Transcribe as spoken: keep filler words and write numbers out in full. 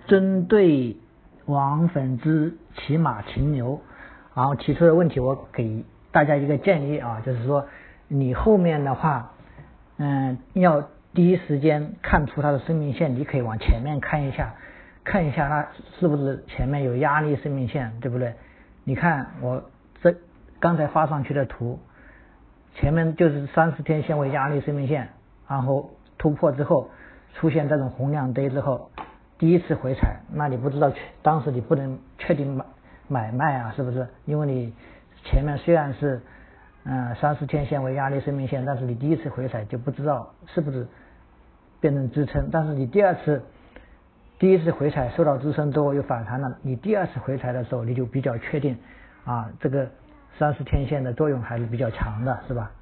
针对王粉之骑马禽牛，然后提出的问题，我给大家一个建议啊，就是说你后面的话，嗯，要第一时间看出它的生命线，你可以往前面看一下，看一下它是不是前面有压力生命线，对不对？你看我这刚才发上去的图，前面就是三十天线为压力生命线，然后突破之后出现这种红量堆之后，第一次回踩，那你不知道当时你不能确定买买卖啊，是不是？因为你前面虽然是嗯三十天线为压力生命线，但是你第一次回踩就不知道是不是变成支撑，但是你第二次第一次回踩受到支撑之后又反弹了，你第二次回踩的时候你就比较确定啊，这个三十天线的作用还是比较强的，是吧？